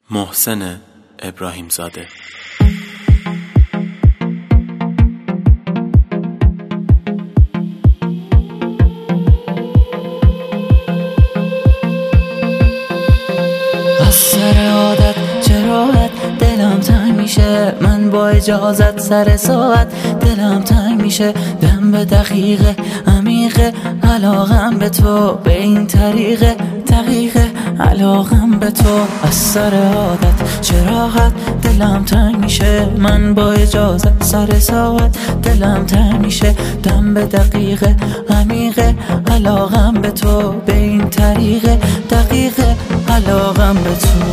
محسن ابراهیم زاده. از سر عادت چراغت دلم تنگ میشه، من با اجازت سر ساعت دلم تنگ میشه. دم به دقیقه عمیقه علاقم به تو، به این طریقه دقیقه علاقم به تو. از سر عادت چراغت دلم تنگ میشه، من با اجازت سر ساعت دلم تنگ میشه. دم به دقیقه عمیقه علاقم به تو، به این طریقه دقیقه علاقم به تو.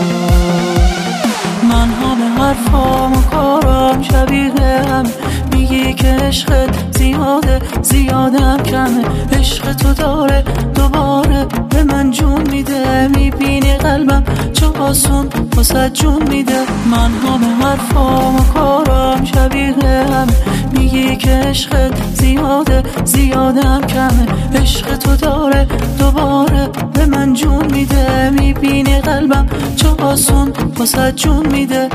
من همه حرفام و کارام شبیه هم، میگی که عشقت زیاده زیادم کمه. عشق تو داره دوباره به من جون میده، میبینی قلبم چه آسون واسه جون میده. من همه حرفام و کارام شبیه هم، میگی که عشقت زیاده زیادم کمه. عشق تو داره دوباره به من جون میده، میبینی قلبم چه آسون واسه جون میده.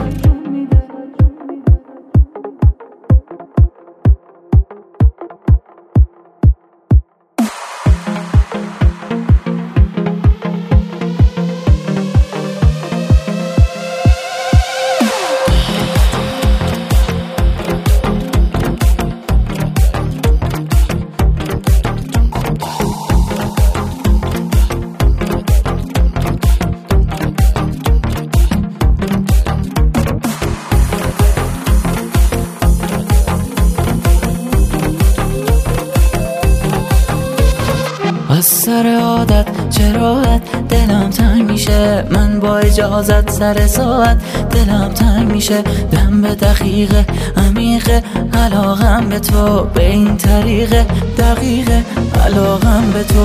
از سر عادت چراغت دلم تنگ میشه، من با اجازت سر ساعت دلم تنگ میشه. دم به دقیقه عمیقه علاقم به تو، به این طریقه دقیقه علاقم به تو.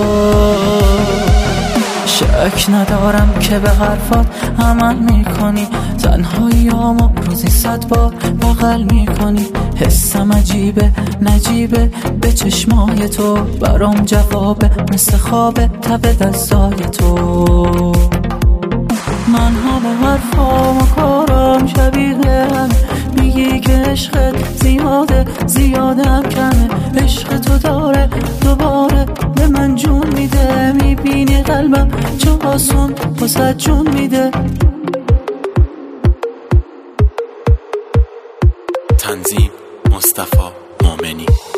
شک ندارم که به حرفات عمل میکنی، تنهاییامو روزی 100 بار بغل میکنی. حسم عجیبه نجیبه به چشمای تو، برام جوابه مثل خوابه تب دستای تو. من همه حرفام و کارام شبیه هم، میگی که عشقت زیاده زیادم کمه. عشق تو داره دوباره به من جون میده، میبینی قلبم چه آسون واسه جون میده. تنظیم مصطفی مومنی.